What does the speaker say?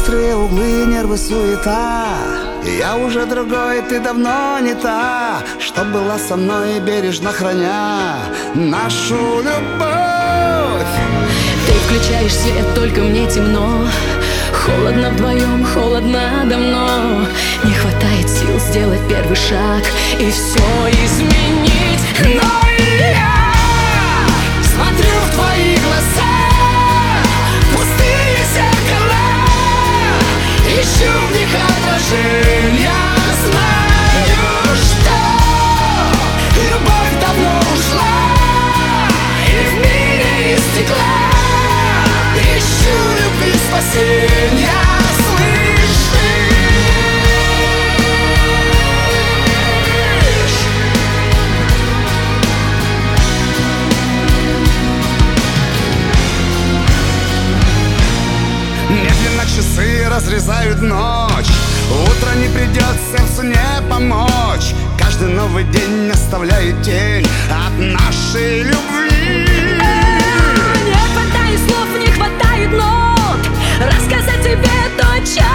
острые углы, нервы, суета. Я уже другой, ты давно не та, что была со мной, бережно храня нашу любовь. Ты включаешь свет, только мне темно. Холодно вдвоем, холодно давно. Не хватает сил сделать первый шаг и все изменить. Но я смотрю в твои глаза, пустые зеркала, ищу в них отражения. Знаю, что любовь давно ушла, и в мире из стекла ищу любви спасения. Медленно часы разрезают ночь, утро не придет, сердцу не помочь. Каждый новый день оставляет тень от нашей любви. Не хватает слов, не хватает нот рассказать тебе то, чем